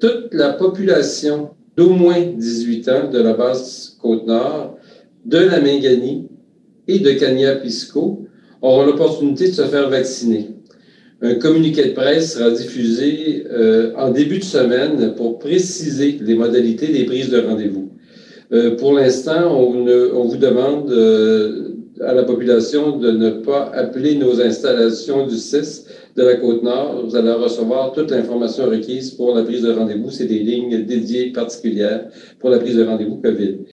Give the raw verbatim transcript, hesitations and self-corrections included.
toute la population d'au moins dix-huit ans de la base Côte-Nord, de la Mingani et de Kaniya-Pisco auront l'opportunité de se faire vacciner. Un communiqué de presse sera diffusé euh, en début de semaine pour préciser les modalités des prises de rendez-vous. Euh, pour l'instant, on, on vous demande euh, à la population de ne pas appeler nos installations du C I S de la Côte-Nord. Vous allez recevoir toute l'information requise pour la prise de rendez-vous. C'est des lignes dédiées particulières pour la prise de rendez-vous COVID.